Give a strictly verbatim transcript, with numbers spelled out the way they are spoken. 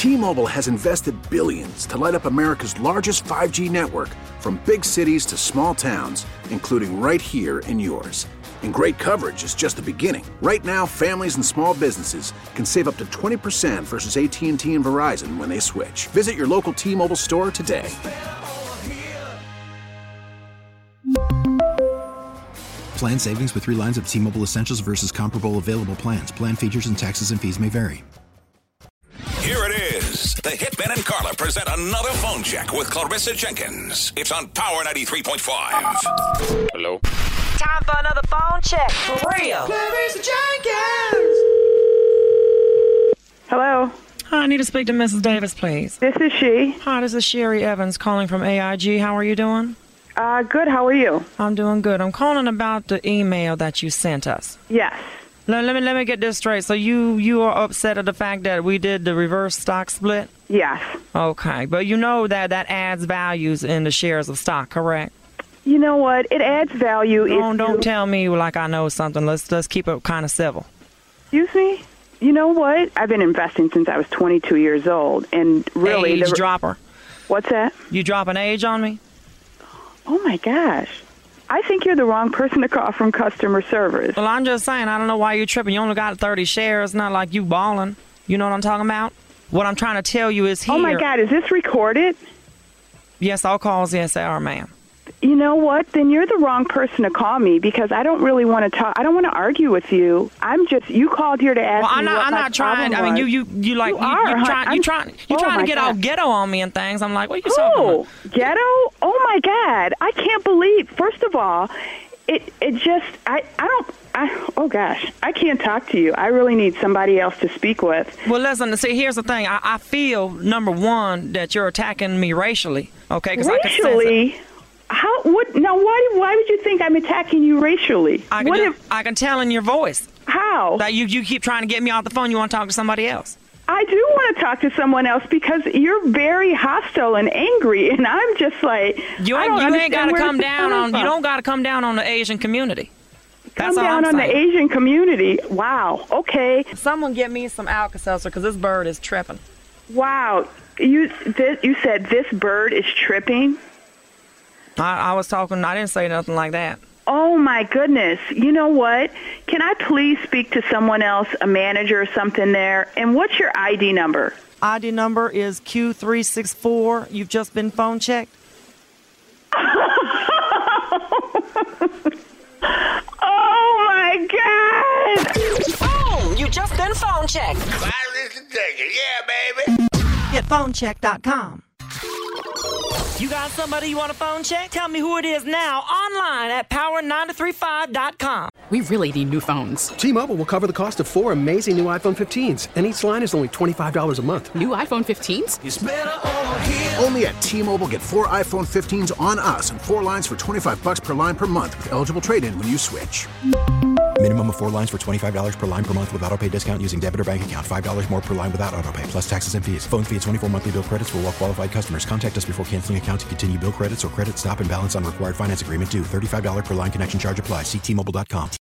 T-Mobile has invested billions to light up America's largest five G network, from big cities to small towns, including right here in yours. And great coverage is just the beginning. Right now, families and small businesses can save up to twenty percent versus A T and T and Verizon when they switch. Visit your local T-Mobile store today. Plan savings with three lines of T-Mobile Essentials versus comparable available plans. Plan features and taxes and fees may vary. Here it is. The Hitman and Carla present another phone check with Clarissa Jenkins. It's on Power ninety-three point five. Hello? Time for another phone check. For real. Clarissa Jenkins. Hello. Hi, I need to speak to Missus Davis, please. This is she. Hi, this is Sherry Evans calling from A I G. How are you doing? Uh, good. How are you? I'm doing good. I'm calling about the email that you sent us. Yes. Let, let me let me get this straight. So you you are upset at the fact that we did the reverse stock split? Yes. Okay, but you know that that adds values in the shares of stock, correct? You know what? It adds value. Don't if don't you... tell me like I know something. Let's let's keep it kind of civil. Excuse me? You know what? I've been investing since I was twenty-two years old, and really, age the... dropper. What's that? You drop an age on me? Oh my gosh. I think you're the wrong person to call from customer service. Well, I'm just saying, I don't know why you're tripping. You only got thirty shares, not like you balling. You know what I'm talking about? What I'm trying to tell you is here. Oh my God, is this recorded? Yes, all calls, yes, they are, ma'am. You know what? Then you're the wrong person to call me, because I don't really want to talk. I don't want to argue with you. I'm just, you called here to ask well, I'm me not, what I'm my not trying. problem I mean, was. you, you, you like, You you, are, you huh? trying, you I'm- trying, you oh trying to my get all God. ghetto on me and things. I'm like, what are you Oh, talking about? ghetto? Oh my God! I can't believe. First of all, it it just I I don't I oh gosh I can't talk to you. I really need somebody else to speak with. Well, listen. See, here's the thing. I, I feel number one that you're attacking me racially. Okay, because I can sense it. Racially? How? What? Now, why? Why would you think I'm attacking you racially? I can, what just, if? I can tell in your voice How? that you you keep trying to get me off the phone. You want to talk to somebody else. I do want to talk to someone else because you're very hostile and angry, and I'm just like You I ain't, don't you ain't got to understand where come this is down coming on. You from. don't got to come down on the Asian community. Come That's all down I'm on the saying. Asian community. Wow. Okay. Someone get me some Alka-Seltzer because this bird is tripping. Wow. You this, you said this bird is tripping? I, I was talking. I didn't say nothing like that. Oh, my goodness. You know what? Can I please speak to someone else, a manager or something there? And what's your I D number? I D number is Q three six four. You've just been phone checked. Oh, my God. Boom! You just been phone checked. Yeah, baby. Get phone check dot com. You got somebody you want to phone check? Tell me who it is now online at power nine three five dot com. We really need new phones. T-Mobile will cover the cost of four amazing new iPhone fifteens, and each line is only twenty-five dollars a month. New iPhone fifteens? It's better over here. Only at T-Mobile, get four iPhone fifteens on us and four lines for twenty-five bucks per line per month with eligible trade-in when you switch. Minimum of four lines for twenty-five dollars per line per month with autopay discount using debit or bank account. five dollars more per line without autopay, plus taxes and fees. Phone fee at twenty-four monthly bill credits for well-qualified customers. Contact us before canceling account to continue bill credits or credit stop and balance on required finance agreement due. thirty-five dollars per line connection charge applies. See T Mobile dot com.